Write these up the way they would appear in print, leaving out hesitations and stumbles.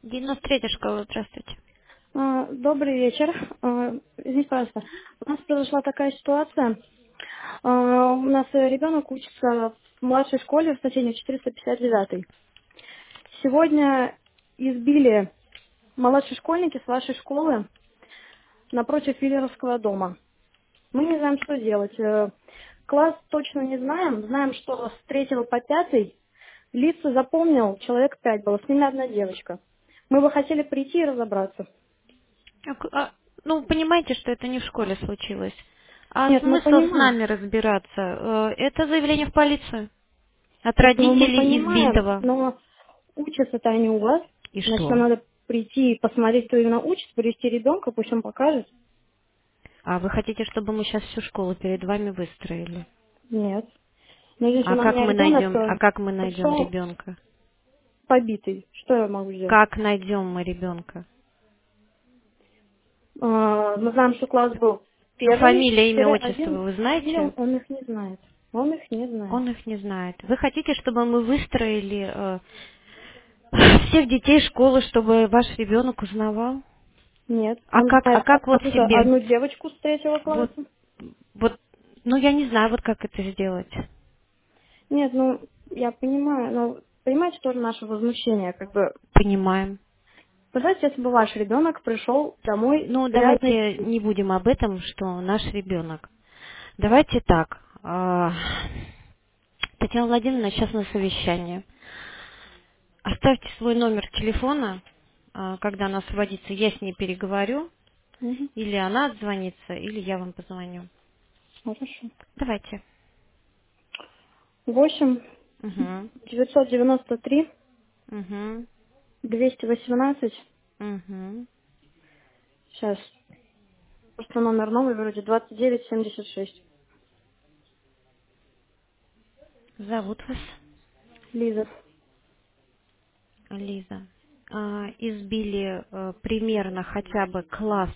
93-я школа, здравствуйте. Добрый вечер. Извините, пожалуйста. У нас произошла такая ситуация. У нас ребенок учится в младшей школе в соседней 459. Сегодня избили младшие школьники с вашей школы напротив Виллеровского дома. Мы не знаем, что делать. Класс точно не знаем. Знаем, что с 3 по 5 лица запомнил человек 5 было. С ними одна девочка. Мы бы хотели прийти и разобраться. Ну, понимаете, что это не в школе случилось. А Нет, мы смысл с понимаем. нами разбираться? Это заявление в полицию от Нет, ну мы родителей понимаем, избитого. но учатся-то они у вас. И Значит, нам что? надо прийти и посмотреть, кто именно учится, привести ребенка, пусть он покажет. А вы хотите, чтобы мы сейчас всю школу перед вами выстроили? Нет. Но если А у как меня мы ребенок найдем, а как мы найдем пришел ребенка? побитый, что я могу сделать? Как найдем мы ребенка? Мы знаем, что класс был Ну, фамилия, имя, отчество первый-1. вы Фамилию знаете? он их не знает. Он их не знает. Он их не знает. Вы хотите, чтобы мы выстроили всех детей школы, чтобы ваш ребенок узнавал? Нет. А Он как, а знает как вот какую-то себе? одну девочку с 3 класса. Вот, вот, ну я не знаю, вот как это сделать. Нет, ну, я понимаю, но понимаете тоже наше возмущение, как бы. Понимаем. Представьте, если бы ваш ребенок пришел домой Ну, грязный. давайте не будем об этом, что наш ребенок. Давайте так. Татьяна Владимировна сейчас на совещании. Оставьте свой номер телефона, когда она освободится, я с ней переговорю, Мгм. или она отзвонится, или я вам позвоню. Хорошо. Давайте. 8 Угу. 993 Угу. 218. Угу. Сейчас. Просто номер новый вроде 2976. Зовут вас Лиза. Лиза. Избили примерно хотя бы класс.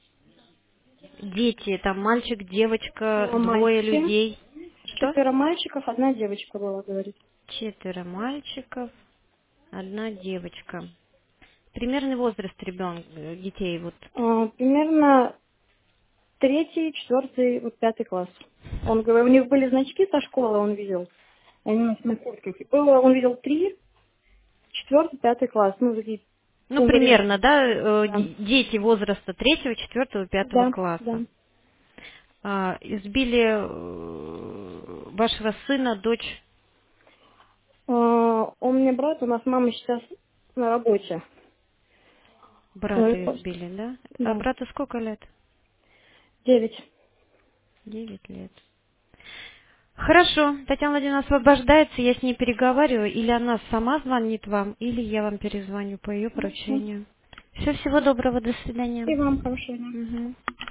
Дети, там мальчик, девочка, двое Мальчики. людей. Что? 4 мальчиков, одна девочка была, говорит. 4 мальчиков, одна девочка. Примерный возраст ребенка, детей вот. Примерно 3, 4, вот 5 класс. Он говорил, у них были значки со школы, он видел. Они у нас на куртках. И было, он видел 3, 4, 5 класс. Ну, такие, Ну, он говорит, примерно, да, да. дети возраста 3, 4, 5 Да, да. класса. Избили вашего сына, дочь, Он мне брат, у нас мама сейчас на работе. Ну, и брата просто, избили, да? А да, брату сколько лет? 9. 9 лет. Хорошо, Татьяна Владимировна освобождается, я с ней переговариваю, или она сама звонит вам, или я вам перезвоню по ее Хорошо. поручению. Всего доброго, до свидания. И вам хорошего дня. Мгм.